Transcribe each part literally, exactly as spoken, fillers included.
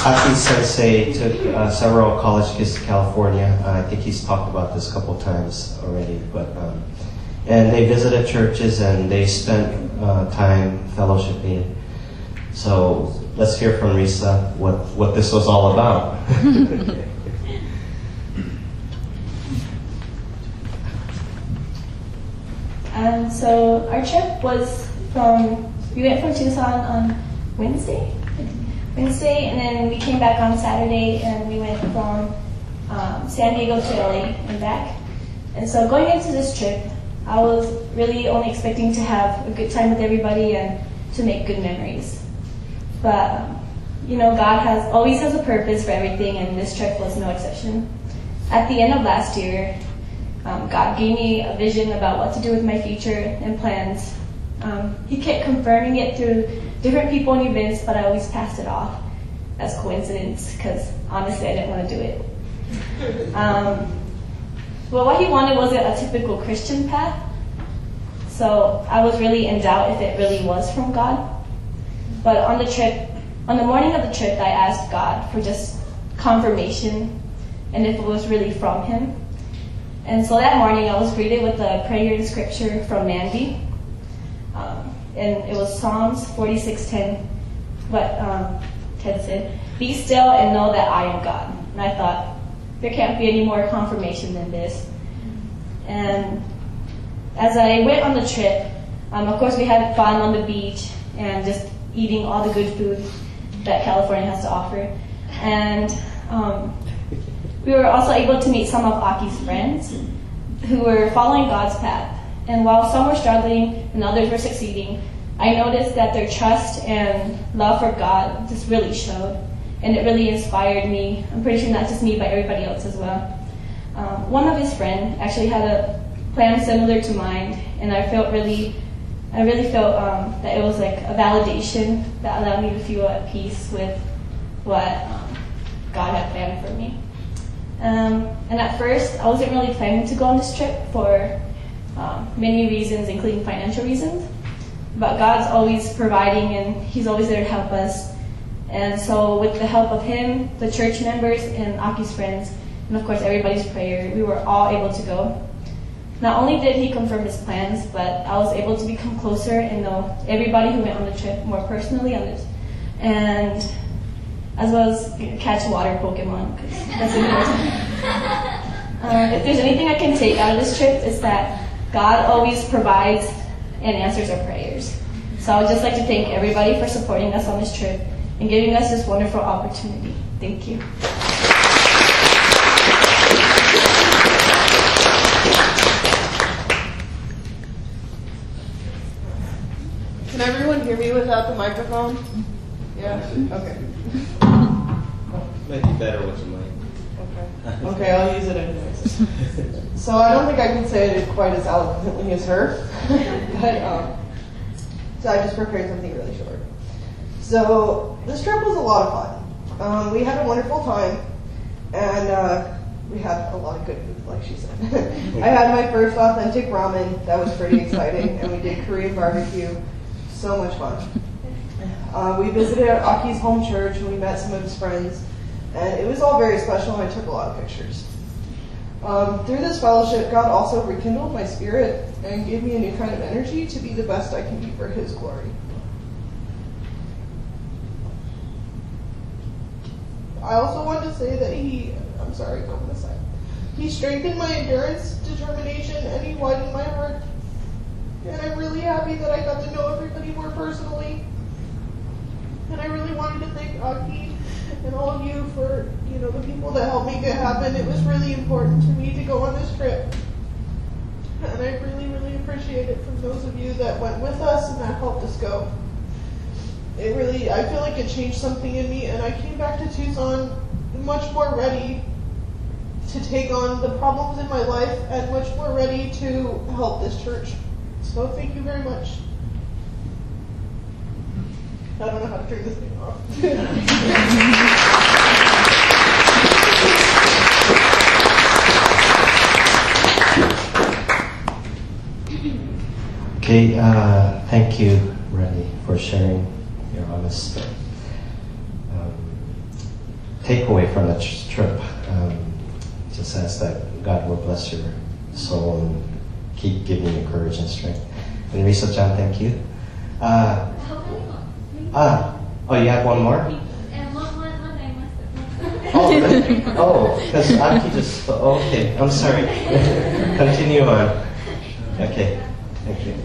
Aki Sensei took uh, several college kids to California. Uh, I think he's talked about this a couple times already. But um, and they visited churches and they spent uh, time fellowshipping. So let's hear from Risa what, what this was all about. um, so our trip was from, we went from Tucson on Wednesday, Wednesday, and then we came back on Saturday, and we went from um, San Diego to L A and back. And so going into this trip, I was really only expecting to have a good time with everybody and to make good memories. But, um, you know, God has always has a purpose for everything, and this trip was no exception. At the end of last year, um, God gave me a vision about what to do with my future and plans. Um, he kept confirming it through different people and events, but I always passed it off as coincidence because honestly I didn't want to do it. Um, well, what he wanted wasn't a typical Christian path, so I was really in doubt if it really was from God. But on the trip, on the morning of the trip, I asked God for just confirmation and if it was really from Him. And so that morning I was greeted with a prayer and scripture from Mandy. Um, and it was Psalms forty-six ten, what um, Ted said, "Be still and know that I am God." And I thought, there can't be any more confirmation than this. And as I went on the trip, um, of course we had fun on the beach and just eating all the good food that California has to offer. And um, we were also able to meet some of Aki's friends who were following God's path. And while some were struggling and others were succeeding, I noticed that their trust and love for God just really showed. And it really inspired me. I'm pretty sure not just me, but everybody else as well. Um, one of his friends actually had a plan similar to mine, and I felt really, I really felt um, that it was like a validation that allowed me to feel at peace with what um, God had planned for me. Um, and at first, I wasn't really planning to go on this trip for um, many reasons, including financial reasons. But God's always providing, and He's always there to help us. And so with the help of Him, the church members, and Aki's friends, and of course everybody's prayer, we were all able to go. Not only did He confirm His plans, but I was able to become closer and know everybody who went on the trip more personally on this. And as well as catch water Pokemon, because that's important. um, if there's anything I can take out of this trip, it's that God always provides and answers our prayers. So I would just like to thank everybody for supporting us on this trip and giving us this wonderful opportunity. Thank you. Can everyone hear me without the microphone? Yeah? Okay. Might be better with the mic. Okay. Okay, I'll use it anyways. So I don't think I can say it quite as eloquently as her, but um, so I just prepared something really short. So this trip was a lot of fun. Um, we had a wonderful time, and uh, we had a lot of good food, like she said. I had my first authentic ramen. That was pretty exciting, and we did Korean barbecue. So much fun. Uh, we visited Aki's home church, and we met some of his friends, and it was all very special, and I took a lot of pictures. Um, through this fellowship, God also rekindled my spirit and gave me a new kind of energy to be the best I can be for His glory. I also want to say that He, I'm sorry, go on this side. He strengthened my endurance, determination, and He widened my heart. And I'm really happy that I got to know everybody more personally. And I really wanted to thank Aki and all of you for, you know, the people that helped make it happen. It was really important to me to go on this trip. And I really, really appreciate it from those of you that went with us and that helped us go. It really, I feel like it changed something in me, and I came back to Tucson much more ready to take on the problems in my life and much more ready to help this church. So thank you very much. I don't know how to turn this thing off. Okay, uh, thank you, Randy, for sharing your honest. Um, takeaway from the ch- trip. Um, just ask that God will bless your soul and keep giving you courage and strength. And Riso-chan, thank you. Uh, ah, oh, you have one more? Oh, really? Oh, because Aki just. Oh, okay, I'm sorry. Continue on. Okay, thank you.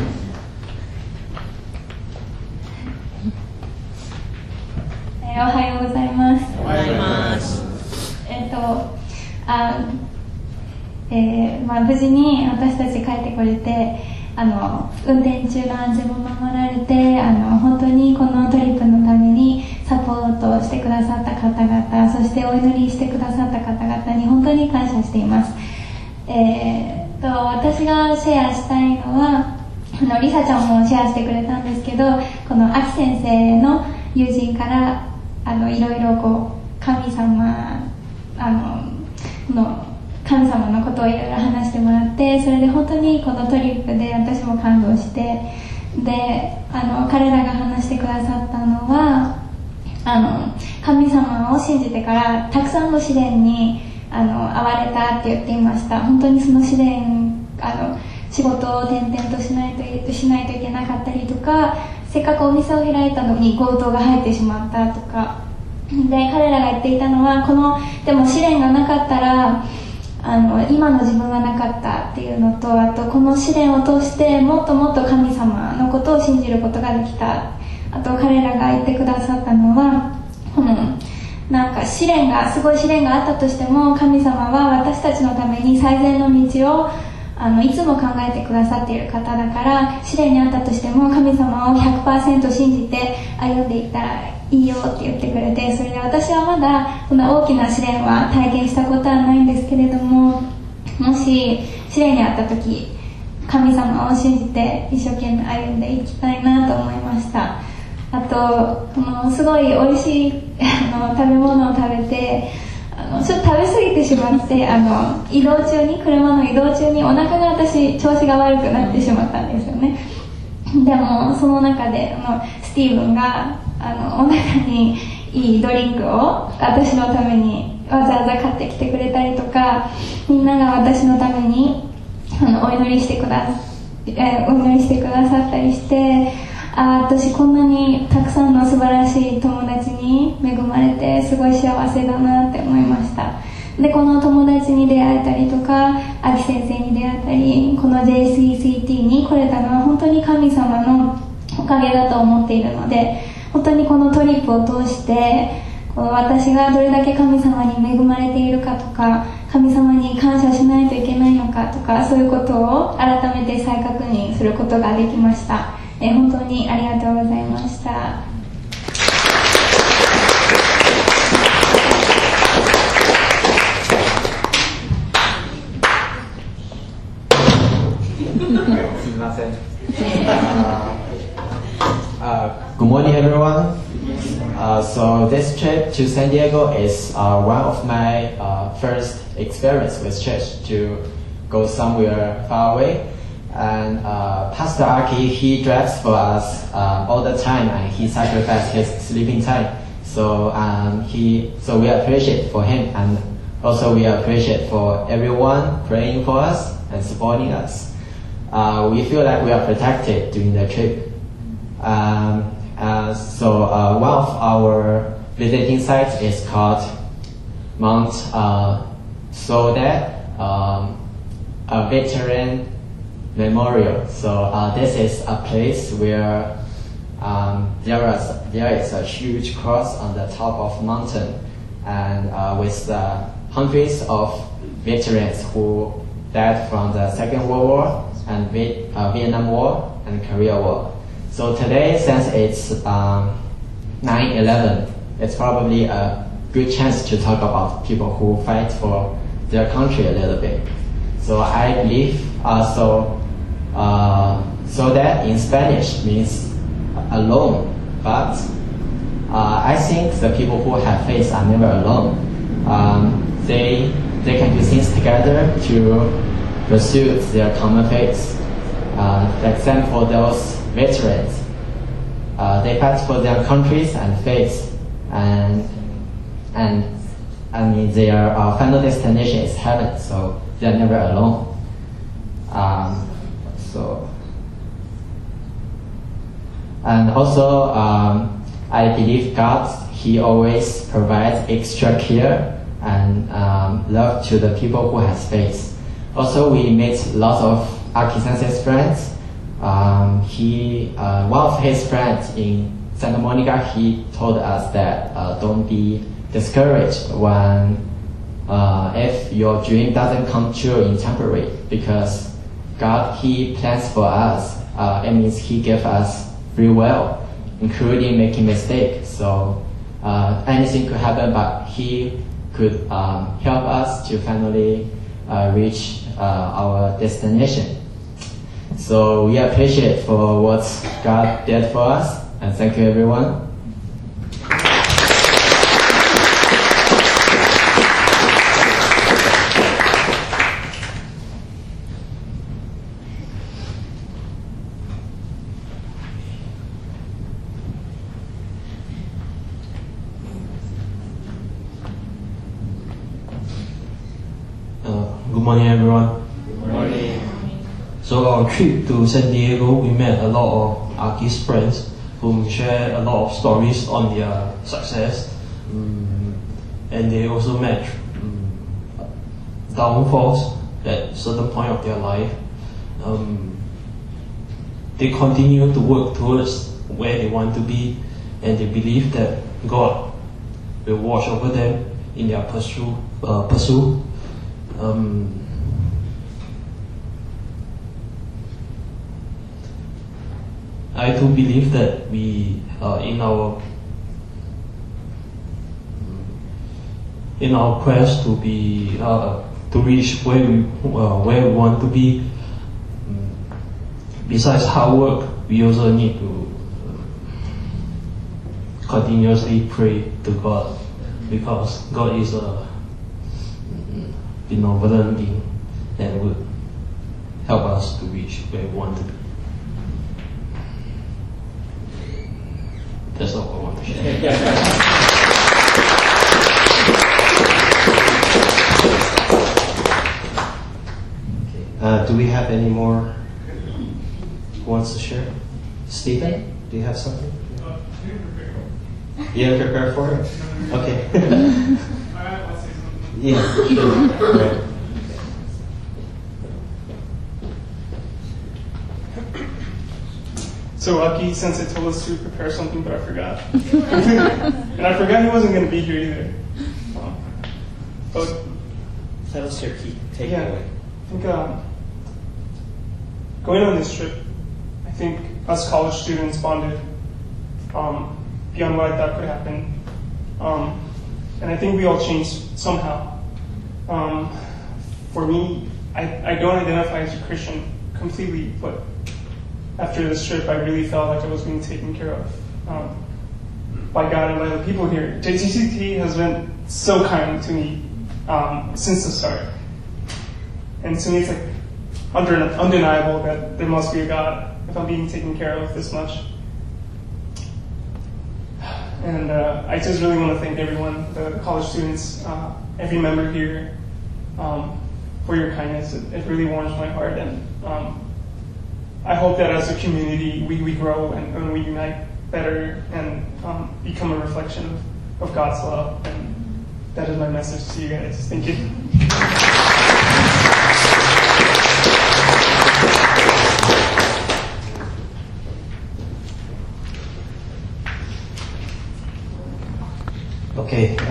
おはようございます。 おはようございます。 えっと、あ、えー、まあ無事に私たち帰ってこれて、あの運転中の安全も守られて、あの本当にこのトリップのためにサポートしてくださった方々、そしてお祈りしてくださった方々に本当に感謝しています。えー、と私がシェアしたいのは、あのリサちゃんもシェアしてくれたんですけど、このアキ先生の友人からあのいろいろこう神様あのの神様のことをいろいろ話してもらって、それで本当にこのトリップで私も感動して、であの彼らが話してくださったのは、あの神様を信じてからたくさんの試練にあの遭われたって言っていました。本当にその試練、あの仕事を転々としないとしないといけなかったりとか、せっかくお店を開いたのに強盗が入ってしまったとかで、彼らが言っていたのは、このでも試練がなかったらあの今の自分はなかったっていうのと、あとこの試練を通してもっともっと神様のことを信じることができた。あと彼らが言ってくださったのは、このなんか試練がすごい試練があったとしても、神様は私たちのために最善の道をあのいつも考えてくださっている方だから、試練にあったとしても神様を ひゃくパーセント 信じて歩んでいったらいいよって言ってくれて、それで私はまだこんな大きな試練は体験したことはないんですけれども、もし試練にあった時、神様を信じて一生懸命歩んでいきたいなと思いました。あとこのすごい美味しいあの食べ物を食べて、あのちょっと食べ過ぎてしまって、あの移動中に車の移動中にお腹が私調子が悪くなってしまったんですよね。でもその中であのスティーブンがあのお腹にいいドリンクを私のためにわざわざ買ってきてくれたりとか、みんなが私のためにあのお祈りしてくだ、えお祈りしてくださったりして、あ私こんなにたくさんの素晴らしい友達に恵まれてすごい幸せだなって思いました。でこの友達に出会えたりとか、アキ先生に出会ったり、この ジェイシーシーティー に来れたのは本当に神様のおかげだと思っているので、本当にこのトリップを通してこの私がどれだけ神様に恵まれているかとか、神様に感謝しないといけないのかとか、そういうことを改めて再確認することができました。えー、本当にありがとうございました。 すみません。 Uh, good morning, everyone. Uh, so this trip to San Diego is uh, one of my uh, first experience with church to go somewhere far away. And uh, Pastor Aki, he drives for us uh, all the time, and he sacrificed his sleeping time. So um, he, so we appreciate for him, and also we appreciate for everyone praying for us and supporting us. Uh, we feel like we are protected during the trip. Um, uh, so uh, one of our visiting sites is called Mount uh, Soledad, um, a veteran memorial. So uh, this is a place where um, there is there is a huge cross on the top of mountain, and uh, with the hundreds of veterans who died from the Second World War and Viet, uh, Vietnam War and Korea War. So today, since it's um, nine eleven, it's probably a good chance to talk about people who fight for their country a little bit. So I believe uh, so. Uh, so that in Spanish means alone, but uh, I think the people who have faith are never alone. Um, they they can do things together to pursue their common faith. Uh, for example, those veterans, uh, they fight for their countries and faith, and and I mean their uh, final destination is heaven, so they're never alone. Um, so, and also um, I believe God, He always provides extra care and um, love to the people who has faith. Also, we met lots of Aki Sensei's friends. Um, he, uh, one of his friends in Santa Monica, he told us that uh, don't be discouraged when uh, if your dream doesn't come true in temporary, because God, He plans for us. Uh, it means He gave us free will, including making mistakes. So uh, anything could happen, but He could um, help us to finally uh, reach uh, our destination. So we appreciate for what God did for us, and thank you everyone. Uh, good morning, everyone. Good morning. So our trip to San Diego, we met a lot of Aki's friends whom share a lot of stories on their success, um, and they also met um, downfalls at certain point of their life. Um, they continue to work towards where they want to be, and they believe that God will watch over them in their pursuit. Uh, pursuit. Um, I do believe that we, uh, in our in our quest to be uh, to reach where we uh, where we want to be, um, besides hard work, we also need to um, continuously pray to God, because God is a benevolent being and would help us to reach where we want to be. That's all I want to share. Uh, do we have any more who wants to share? Stephen, do you have something? You didn't prepare for it? Okay. Yeah, sure. Right. So Aki Sensei told us to prepare something, but I forgot. And I forgot he wasn't going to be here either. Um, but That was your key takeaway. yeah, I think um, going on this trip, I think us college students bonded um, beyond what I thought could happen. Um, and I think we all changed somehow. Um, for me, I, I don't identify as a Christian completely, but after this trip, I really felt like I was being taken care of um, by God and by the people here. J T C T has been so kind to me um, since the start. And to me, it's like under, undeniable that there must be a God if I'm being taken care of this much. And uh, I just really want to thank everyone, the college students, uh, every member here, um, for your kindness. It, it really warms my heart. And um, I hope that as a community, we, we grow and, and we unite better and um, become a reflection of, of God's love. And that is my message to you guys. Thank you. Okay.